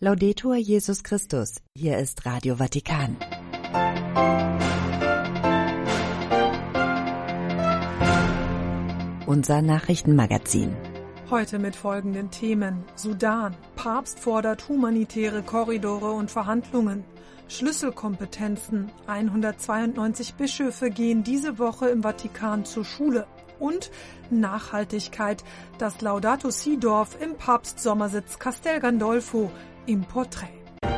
Laudetur Jesus Christus. Hier ist Radio Vatikan. Unser Nachrichtenmagazin. Heute mit folgenden Themen: Sudan. Papst fordert humanitäre Korridore und Verhandlungen. Schlüsselkompetenzen. 192 Bischöfe gehen diese Woche im Vatikan zur Schule. Und Nachhaltigkeit. Das Laudato Si-Dorf im Papstsommersitz Castel Gandolfo im Porträt.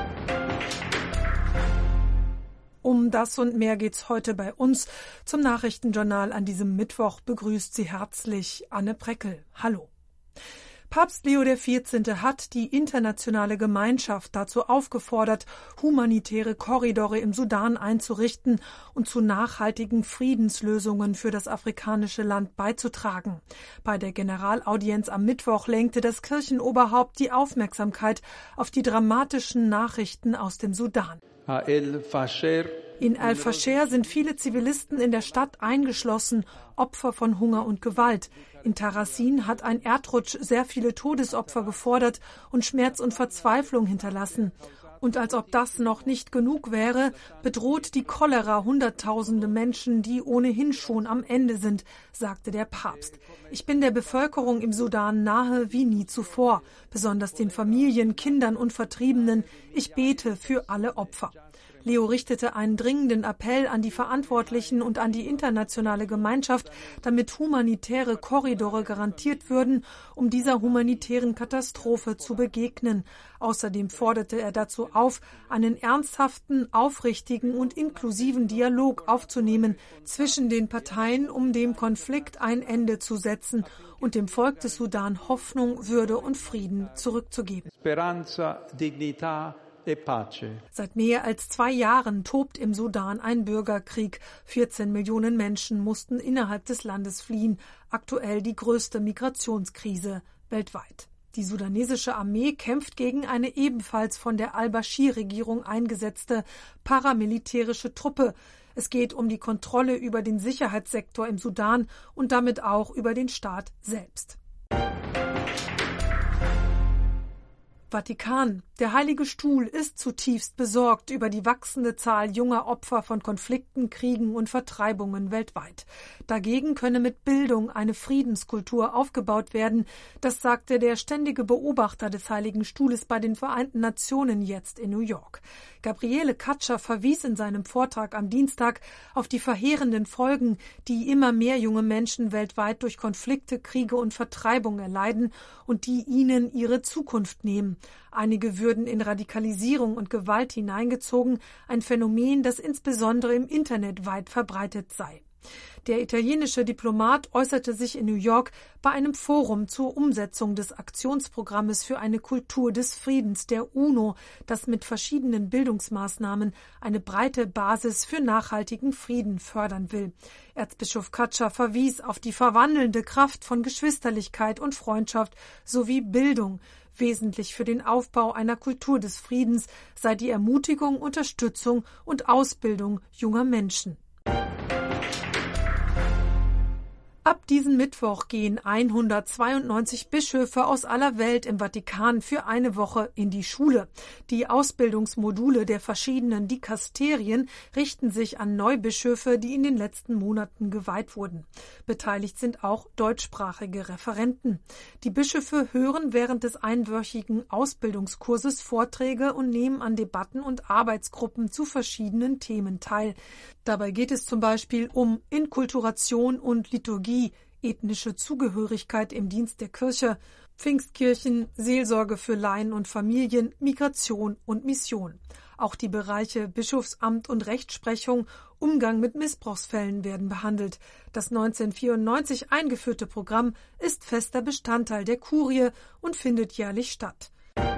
Um das und mehr geht's heute bei uns. Zum Nachrichtenjournal an diesem Mittwoch begrüßt Sie herzlich Anne Preckel. Hallo. Papst Leo XIV. Hat die internationale Gemeinschaft dazu aufgefordert, humanitäre Korridore im Sudan einzurichten und zu nachhaltigen Friedenslösungen für das afrikanische Land beizutragen. Bei der Generalaudienz am Mittwoch lenkte das Kirchenoberhaupt die Aufmerksamkeit auf die dramatischen Nachrichten aus dem Sudan. In Al-Fasher sind viele Zivilisten in der Stadt eingeschlossen, Opfer von Hunger und Gewalt. In Tarasin hat ein Erdrutsch sehr viele Todesopfer gefordert und Schmerz und Verzweiflung hinterlassen. Und als ob das noch nicht genug wäre, bedroht die Cholera Hunderttausende Menschen, die ohnehin schon am Ende sind, sagte der Papst. Ich bin der Bevölkerung im Sudan nahe wie nie zuvor, besonders den Familien, Kindern und Vertriebenen. Ich bete für alle Opfer. Leo richtete einen dringenden Appell an die Verantwortlichen und an die internationale Gemeinschaft, damit humanitäre Korridore garantiert würden, um dieser humanitären Katastrophe zu begegnen. Außerdem forderte er dazu auf, einen ernsthaften, aufrichtigen und inklusiven Dialog aufzunehmen zwischen den Parteien, um dem Konflikt ein Ende zu setzen und dem Volk des Sudan Hoffnung, Würde und Frieden zurückzugeben. Speranza, dignità. Seit mehr als 2 Jahren tobt im Sudan ein Bürgerkrieg. 14 Millionen Menschen mussten innerhalb des Landes fliehen. Aktuell die größte Migrationskrise weltweit. Die sudanesische Armee kämpft gegen eine ebenfalls von der al-Bashir-Regierung eingesetzte paramilitärische Truppe. Es geht um die Kontrolle über den Sicherheitssektor im Sudan und damit auch über den Staat selbst. Vatikan. Der Heilige Stuhl ist zutiefst besorgt über die wachsende Zahl junger Opfer von Konflikten, Kriegen und Vertreibungen weltweit. Dagegen könne mit Bildung eine Friedenskultur aufgebaut werden, das sagte der ständige Beobachter des Heiligen Stuhles bei den Vereinten Nationen jetzt in New York. Gabriele Catscher verwies in seinem Vortrag am Dienstag auf die verheerenden Folgen, die immer mehr junge Menschen weltweit durch Konflikte, Kriege und Vertreibung erleiden und die ihnen ihre Zukunft nehmen. Einige würden in Radikalisierung und Gewalt hineingezogen, ein Phänomen, das insbesondere im Internet weit verbreitet sei. Der italienische Diplomat äußerte sich in New York bei einem Forum zur Umsetzung des Aktionsprogrammes für eine Kultur des Friedens der UNO, das mit verschiedenen Bildungsmaßnahmen eine breite Basis für nachhaltigen Frieden fördern will. Erzbischof Catscher verwies auf die verwandelnde Kraft von Geschwisterlichkeit und Freundschaft sowie Bildung. Wesentlich für den Aufbau einer Kultur des Friedens sei die Ermutigung, Unterstützung und Ausbildung junger Menschen. Ab diesem Mittwoch gehen 192 Bischöfe aus aller Welt im Vatikan für eine Woche in die Schule. Die Ausbildungsmodule der verschiedenen Dikasterien richten sich an Neubischöfe, die in den letzten Monaten geweiht wurden. Beteiligt sind auch deutschsprachige Referenten. Die Bischöfe hören während des einwöchigen Ausbildungskurses Vorträge und nehmen an Debatten und Arbeitsgruppen zu verschiedenen Themen teil. Dabei geht es zum Beispiel um Inkulturation und Liturgie, ethnische Zugehörigkeit im Dienst der Kirche, Pfingstkirchen, Seelsorge für Laien und Familien, Migration und Mission. Auch die Bereiche Bischofsamt und Rechtsprechung, Umgang mit Missbrauchsfällen werden behandelt. Das 1994 eingeführte Programm ist fester Bestandteil der Kurie und findet jährlich statt.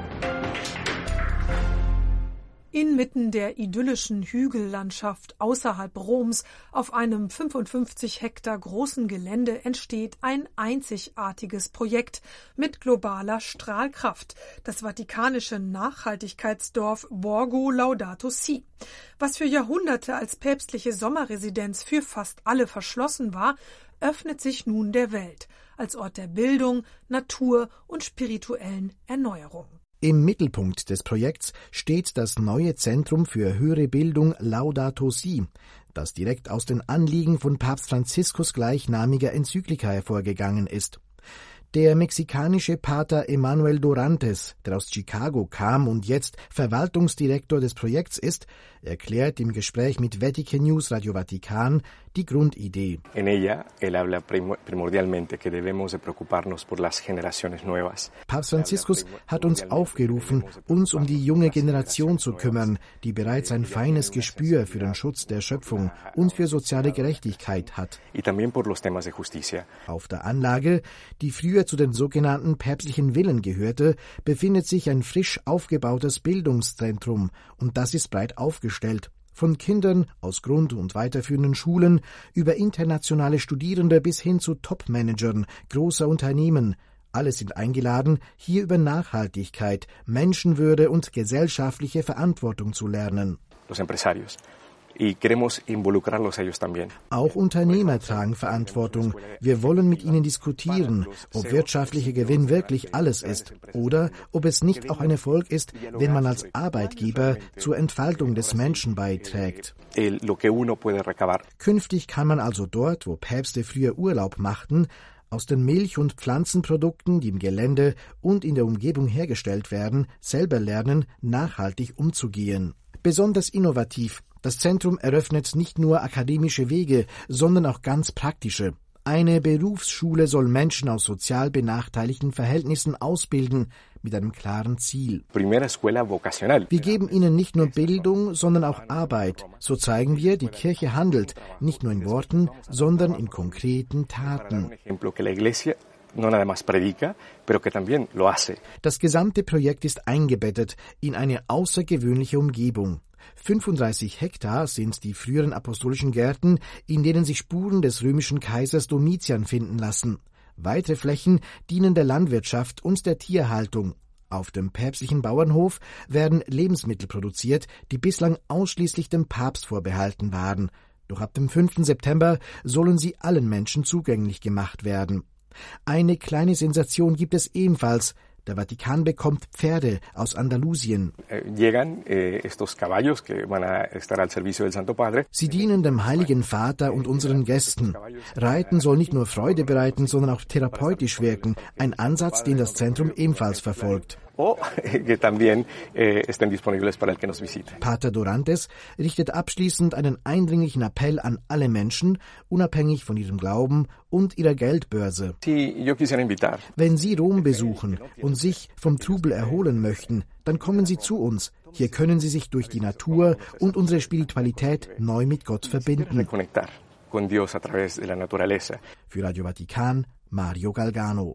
Inmitten der idyllischen Hügellandschaft außerhalb Roms auf einem 55 Hektar großen Gelände entsteht ein einzigartiges Projekt mit globaler Strahlkraft, das vatikanische Nachhaltigkeitsdorf Borgo Laudato Si. Was für Jahrhunderte als päpstliche Sommerresidenz für fast alle verschlossen war, öffnet sich nun der Welt als Ort der Bildung, Natur und spirituellen Erneuerung. Im Mittelpunkt des Projekts steht das neue Zentrum für höhere Bildung Laudato Si, das direkt aus den Anliegen von Papst Franziskus gleichnamiger Enzyklika hervorgegangen ist. Der mexikanische Pater Emanuel Dorantes, der aus Chicago kam und jetzt Verwaltungsdirektor des Projekts ist, erklärt im Gespräch mit Vatican News Radio Vatikan die Grundidee. En ella, él habla primordialmente que debemos de preocuparnos por las generaciones nuevas. Papst Franziskus hat uns aufgerufen, uns um die junge Generation zu kümmern, die bereits ein feines Gespür für den Schutz der Schöpfung und für soziale Gerechtigkeit hat. Y también por los temas de justicia. Auf der Anlage, die früher zu den sogenannten päpstlichen Villen gehörte, befindet sich ein frisch aufgebautes Bildungszentrum, und das ist breit aufgestellt. Von Kindern aus Grund- und weiterführenden Schulen über internationale Studierende bis hin zu Top-Managern großer Unternehmen. Alle sind eingeladen, hier über Nachhaltigkeit, Menschenwürde und gesellschaftliche Verantwortung zu lernen. Los empresarios. Y queremos involucrarlos a ellos también. Auch Unternehmer tragen Verantwortung. Wir wollen mit ihnen diskutieren, ob wirtschaftlicher Gewinn wirklich alles ist oder ob es nicht auch ein Erfolg ist, wenn man als Arbeitgeber zur Entfaltung des Menschen beiträgt. Lo que uno puede recabar. Künftig kann man also dort, wo Päpste früher Urlaub machten, aus den Milch- und Pflanzenprodukten, die im Gelände und in der Umgebung hergestellt werden, selber lernen, nachhaltig umzugehen. Besonders innovativ. Das Zentrum eröffnet nicht nur akademische Wege, sondern auch ganz praktische. Eine Berufsschule soll Menschen aus sozial benachteiligten Verhältnissen ausbilden, mit einem klaren Ziel. Primera escuela vocacional. Wir geben ihnen nicht nur Bildung, sondern auch Arbeit. So zeigen wir, die Kirche handelt, nicht nur in Worten, sondern in konkreten Taten. No nada más predica, pero que también lo hace. Das gesamte Projekt ist eingebettet in eine außergewöhnliche Umgebung. 35 Hektar sind die früheren apostolischen Gärten, in denen sich Spuren des römischen Kaisers Domitian finden lassen. Weitere Flächen dienen der Landwirtschaft und der Tierhaltung. Auf dem päpstlichen Bauernhof werden Lebensmittel produziert, die bislang ausschließlich dem Papst vorbehalten waren. Doch ab dem 5. September sollen sie allen Menschen zugänglich gemacht werden. Eine kleine Sensation gibt es ebenfalls. Der Vatikan bekommt Pferde aus Andalusien. Sie dienen dem Heiligen Vater und unseren Gästen. Reiten soll nicht nur Freude bereiten, sondern auch therapeutisch wirken. Ein Ansatz, den das Zentrum ebenfalls verfolgt. Pater Dorantes richtet abschließend einen eindringlichen Appell an alle Menschen, unabhängig von ihrem Glauben und ihrer Geldbörse. Wenn Sie Rom besuchen und sich vom Trubel erholen möchten, dann kommen Sie zu uns. Hier können Sie sich durch die Natur und unsere Spiritualität neu mit Gott verbinden. Für Radio Vatikan, Mario Galgano.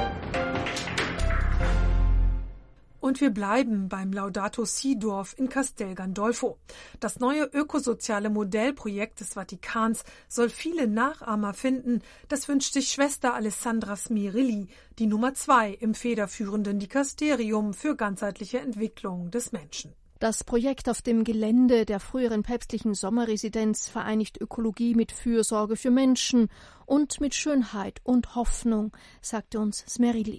Und wir bleiben beim Laudato Si-Dorf in Castel Gandolfo. Das neue ökosoziale Modellprojekt des Vatikans soll viele Nachahmer finden. Das wünscht sich Schwester Alessandra Smirilli, die Nummer 2 im federführenden Dikasterium für ganzheitliche Entwicklung des Menschen. Das Projekt auf dem Gelände der früheren päpstlichen Sommerresidenz vereinigt Ökologie mit Fürsorge für Menschen und mit Schönheit und Hoffnung, sagte uns Smerilli.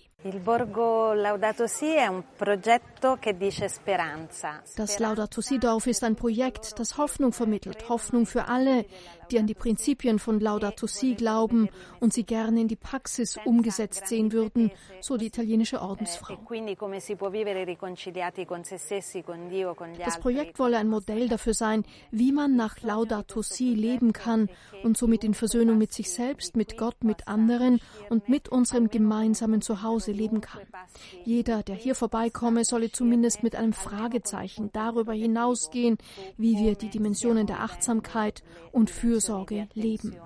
Das Laudato Si-Dorf ist ein Projekt, das Hoffnung vermittelt, Hoffnung für alle, die an die Prinzipien von Laudato Si glauben und sie gerne in die Praxis umgesetzt sehen würden, so die italienische Ordensfrau. Das Projekt wolle ein Modell dafür sein, wie man nach Laudato Si leben kann und somit in Versöhnung mit sich selbst, mit Gott, mit anderen und mit unserem gemeinsamen Zuhause leben kann. Jeder, der hier vorbeikomme, solle zumindest mit einem Fragezeichen darüber hinausgehen, wie wir die Dimensionen der Achtsamkeit und Fürsorge leben.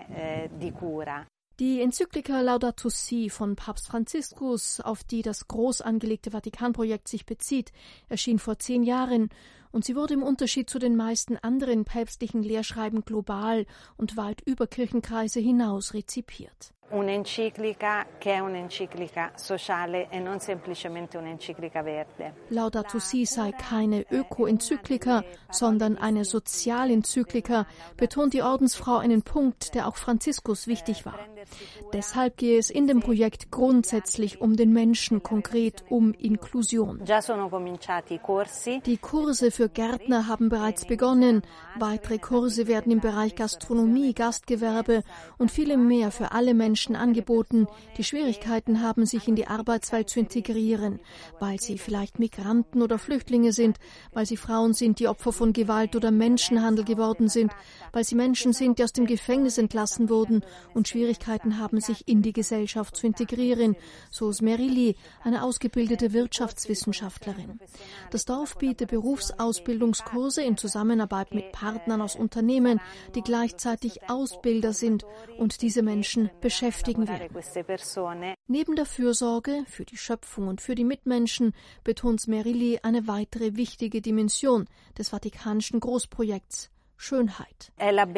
Die Enzyklika Laudato Si von Papst Franziskus, auf die das groß angelegte Vatikanprojekt sich bezieht, erschien vor 10 Jahren Und sie wurde im Unterschied zu den meisten anderen päpstlichen Lehrschreiben global und weit über Kirchenkreise hinaus rezipiert. Un'enciclica che è un'enciclica sociale e non semplicemente un'enciclica verde. Laudato Si sei keine Öko-Enzyklika, sondern eine Sozialenzyklika, betont die Ordensfrau einen Punkt, der auch Franziskus wichtig war. Deshalb gehe es in dem Projekt grundsätzlich um den Menschen, konkret um Inklusion. Die Kurse für Gärtner haben bereits begonnen. Weitere Kurse werden im Bereich Gastronomie, Gastgewerbe und vielem mehr für alle Menschen angeboten, die Schwierigkeiten haben, sich in die Arbeitswelt zu integrieren, weil sie vielleicht Migranten oder Flüchtlinge sind, weil sie Frauen sind, die Opfer von Gewalt oder Menschenhandel geworden sind, weil sie Menschen sind, die aus dem Gefängnis entlassen wurden und Schwierigkeiten haben, sich in die Gesellschaft zu integrieren, so ist Mary Lee, eine ausgebildete Wirtschaftswissenschaftlerin. Das Dorf bietet Berufsausbildungskurse in Zusammenarbeit mit Partnern aus Unternehmen, die gleichzeitig Ausbilder sind und diese Menschen beschäftigen will. Neben der Fürsorge für die Schöpfung und für die Mitmenschen betont Mary Lee eine weitere wichtige Dimension des Vatikanischen Großprojekts: Schönheit.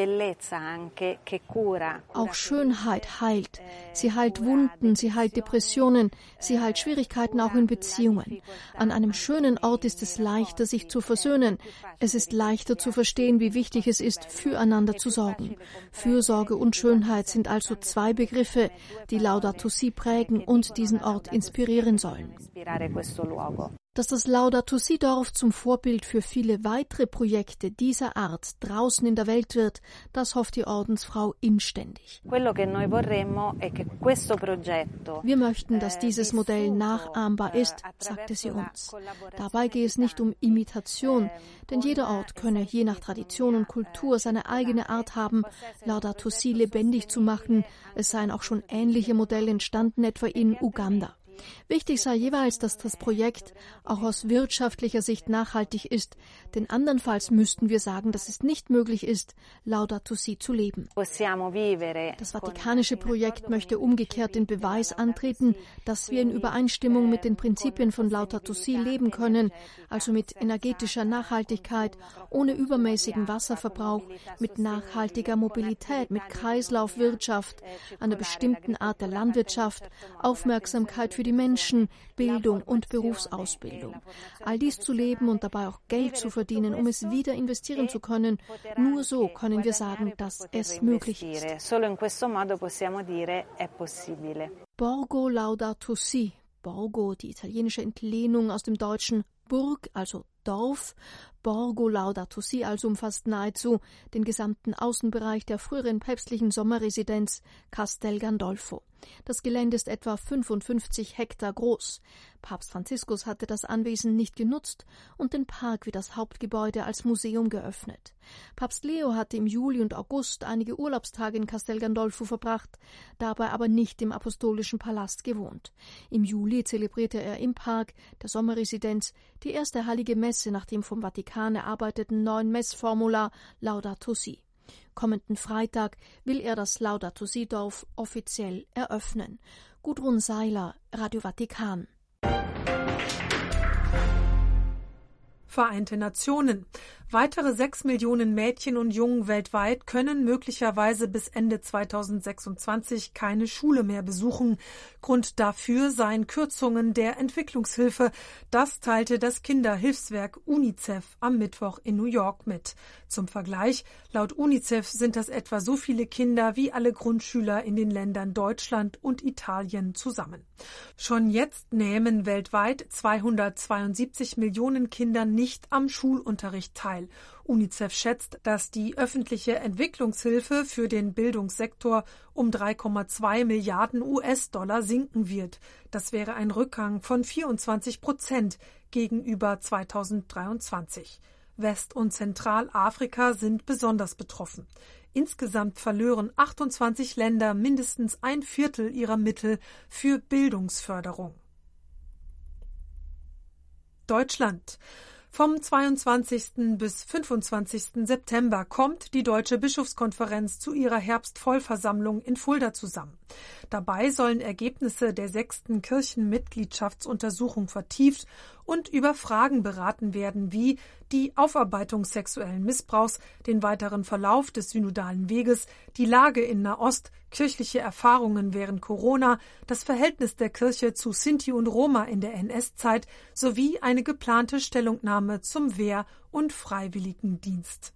Auch Schönheit heilt. Sie heilt Wunden, sie heilt Depressionen, sie heilt Schwierigkeiten auch in Beziehungen. An einem schönen Ort ist es leichter, sich zu versöhnen. Es ist leichter zu verstehen, wie wichtig es ist, füreinander zu sorgen. Fürsorge und Schönheit sind also zwei Begriffe, die Laudato Si prägen und diesen Ort inspirieren sollen. Dass das Laudato Si-Dorf zum Vorbild für viele weitere Projekte dieser Art draußen in der Welt wird, das hofft die Ordensfrau inständig. Wir möchten, dass dieses Modell nachahmbar ist, sagte sie uns. Dabei gehe es nicht um Imitation, denn jeder Ort könne je nach Tradition und Kultur seine eigene Art haben, Laudato Si lebendig zu machen. Es seien auch schon ähnliche Modelle entstanden, etwa in Uganda. Wichtig sei jeweils, dass das Projekt auch aus wirtschaftlicher Sicht nachhaltig ist, denn andernfalls müssten wir sagen, dass es nicht möglich ist, Laudato Si zu leben. Das Vatikanische Projekt möchte umgekehrt den Beweis antreten, dass wir in Übereinstimmung mit den Prinzipien von Laudato Si leben können, also mit energetischer Nachhaltigkeit, ohne übermäßigen Wasserverbrauch, mit nachhaltiger Mobilität, mit Kreislaufwirtschaft, einer bestimmten Art der Landwirtschaft, Aufmerksamkeit für die Menschen, Bildung und Berufsausbildung. All dies zu leben und dabei auch Geld zu verdienen, um es wieder investieren zu können, nur so können wir sagen, dass es möglich ist. Borgo Laudato Si. Borgo, die italienische Entlehnung aus dem deutschen Burg, also Dorf. Borgo Laudato Si also umfasst nahezu den gesamten Außenbereich der früheren päpstlichen Sommerresidenz Castel Gandolfo. Das Gelände ist etwa 55 Hektar groß. Papst Franziskus hatte das Anwesen nicht genutzt und den Park wie das Hauptgebäude als Museum geöffnet. Papst Leo hatte im Juli und August einige Urlaubstage in Castel Gandolfo verbracht, dabei aber nicht im Apostolischen Palast gewohnt. Im Juli zelebrierte er im Park der Sommerresidenz die erste heilige Messe nach dem vom Vatikan erarbeiteten neuen Messformular Laudato Si. Kommenden Freitag will er das Laudato Si-Dorf offiziell eröffnen. Gudrun Seiler, Radio Vatikan. Vereinte Nationen. Weitere 6 Millionen Mädchen und Jungen weltweit können möglicherweise bis Ende 2026 keine Schule mehr besuchen. Grund dafür seien Kürzungen der Entwicklungshilfe. Das teilte das Kinderhilfswerk UNICEF am Mittwoch in New York mit. Zum Vergleich, laut UNICEF sind das etwa so viele Kinder wie alle Grundschüler in den Ländern Deutschland und Italien zusammen. Schon jetzt nehmen weltweit 272 Millionen Kinder nicht am Schulunterricht teil. UNICEF schätzt, dass die öffentliche Entwicklungshilfe für den Bildungssektor um 3,2 Milliarden US-Dollar sinken wird. Das wäre ein Rückgang von 24% gegenüber 2023. West- und Zentralafrika sind besonders betroffen. Insgesamt verlören 28 Länder mindestens 1/4 ihrer Mittel für Bildungsförderung. Deutschland. Vom 22. bis 25. September kommt die Deutsche Bischofskonferenz zu ihrer Herbstvollversammlung in Fulda zusammen. Dabei sollen Ergebnisse der 6. Kirchenmitgliedschaftsuntersuchung vertieft und über Fragen beraten werden, wie die Aufarbeitung sexuellen Missbrauchs, den weiteren Verlauf des synodalen Weges, die Lage in Nahost, kirchliche Erfahrungen während Corona, das Verhältnis der Kirche zu Sinti und Roma in der NS-Zeit sowie eine geplante Stellungnahme zum Wehr- und Freiwilligendienst.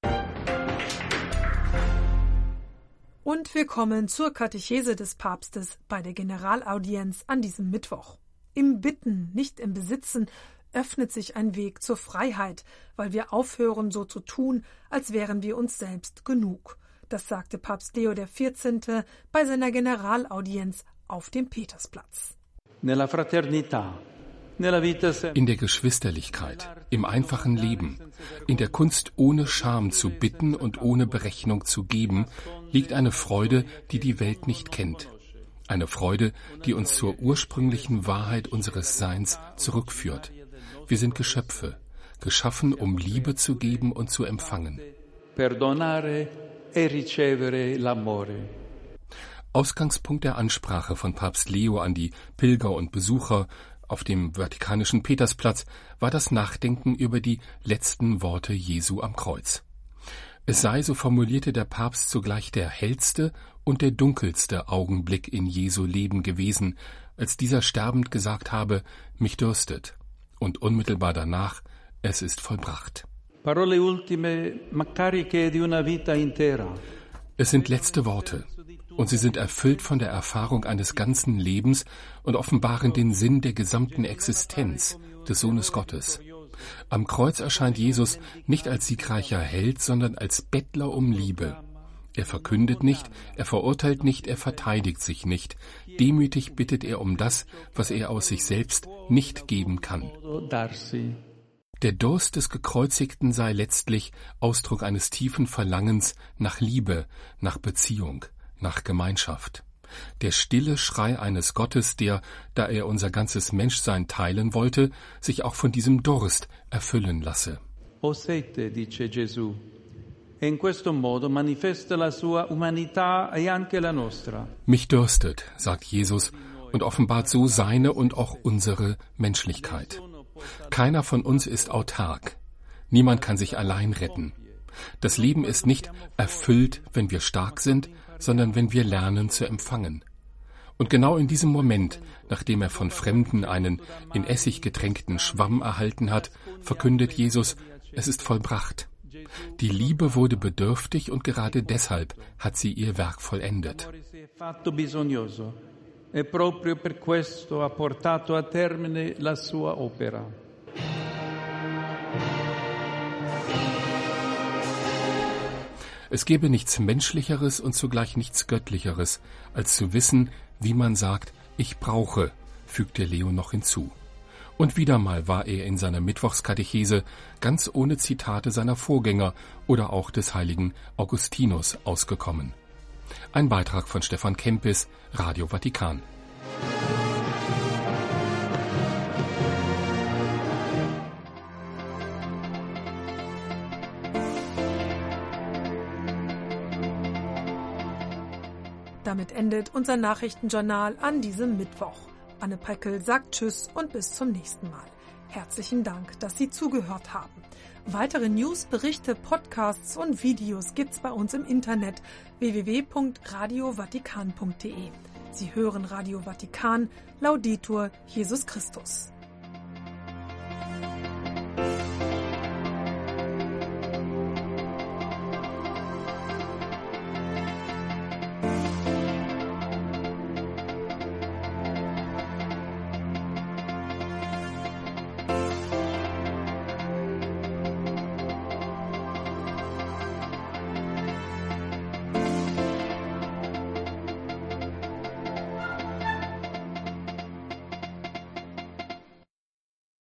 Und wir kommen zur Katechese des Papstes bei der Generalaudienz an diesem Mittwoch. Im Bitten, nicht im Besitzen, öffnet sich ein Weg zur Freiheit, weil wir aufhören, so zu tun, als wären wir uns selbst genug. Das sagte Papst Leo XIV. Bei seiner Generalaudienz auf dem Petersplatz. In der Geschwisterlichkeit, im einfachen Leben, in der Kunst ohne Scham zu bitten und ohne Berechnung zu geben, liegt eine Freude, die die Welt nicht kennt. Eine Freude, die uns zur ursprünglichen Wahrheit unseres Seins zurückführt. Wir sind Geschöpfe, geschaffen, um Liebe zu geben und zu empfangen. Ausgangspunkt der Ansprache von Papst Leo an die Pilger und Besucher auf dem Vatikanischen Petersplatz war das Nachdenken über die letzten Worte Jesu am Kreuz. Es sei, so formulierte der Papst, zugleich der hellste und der dunkelste Augenblick in Jesu Leben gewesen, als dieser sterbend gesagt habe, mich dürstet, und unmittelbar danach, es ist vollbracht. Parole ultime, ma cariche di una vita intera. Es sind letzte Worte, und sie sind erfüllt von der Erfahrung eines ganzen Lebens und offenbaren den Sinn der gesamten Existenz des Sohnes Gottes. Am Kreuz erscheint Jesus nicht als siegreicher Held, sondern als Bettler um Liebe. Er verkündet nicht, er verurteilt nicht, er verteidigt sich nicht. Demütig bittet er um das, was er aus sich selbst nicht geben kann. Der Durst des Gekreuzigten sei letztlich Ausdruck eines tiefen Verlangens nach Liebe, nach Beziehung, nach Gemeinschaft. Der stille Schrei eines Gottes, der, da er unser ganzes Menschsein teilen wollte, sich auch von diesem Durst erfüllen lasse. O sete, dice Gesù, e in questo modo manifesta la sua umanità e anche la nostra. Mich dürstet, sagt Jesus, und offenbart so seine und auch unsere Menschlichkeit. Keiner von uns ist autark. Niemand kann sich allein retten. Das Leben ist nicht erfüllt, wenn wir stark sind, sondern wenn wir lernen zu empfangen. Und genau in diesem Moment, nachdem er von Fremden einen in Essig getränkten Schwamm erhalten hat, verkündet Jesus, es ist vollbracht. Die Liebe wurde bedürftig und gerade deshalb hat sie ihr Werk vollendet. E proprio per questo ha portato a termine la sua opera. Es gäbe nichts Menschlicheres und zugleich nichts Göttlicheres, als zu wissen, wie man sagt, ich brauche, fügte Leo noch hinzu. Und wieder mal war er in seiner Mittwochskatechese ganz ohne Zitate seiner Vorgänger oder auch des heiligen Augustinus ausgekommen. Ein Beitrag von Stefan Kempis, Radio Vatikan. Damit endet unser Nachrichtenjournal an diesem Mittwoch. Anne Preckel sagt Tschüss und bis zum nächsten Mal. Herzlichen Dank, dass Sie zugehört haben. Weitere News, Berichte, Podcasts und Videos gibt's bei uns im Internet www.radiovatikan.de. Sie hören Radio Vatikan, Laudetur Jesus Christus.